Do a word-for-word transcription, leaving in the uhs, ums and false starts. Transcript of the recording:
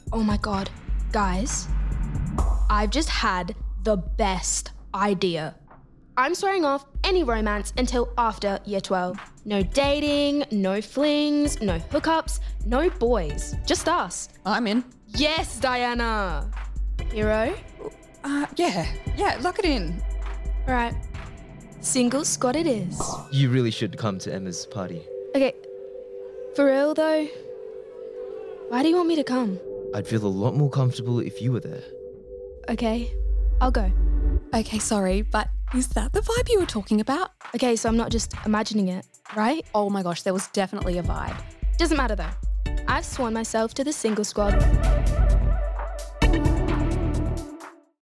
Oh my God. Guys, I've just had the best idea. I'm swearing off any romance until after year twelve. No dating, no flings, no hookups, no boys. Just us. I'm in. Yes, Diana. Hero? Uh, yeah. Yeah, lock it in. All right. Single squad it is. You really should come to Emma's party. Okay. For real though, why do you want me to come? I'd feel a lot more comfortable if you were there. Okay, I'll go. Okay, sorry, but is that the vibe you were talking about? Okay, so I'm not just imagining it, right? Oh my gosh, there was definitely a vibe. Doesn't matter though. I've sworn myself to the single squad.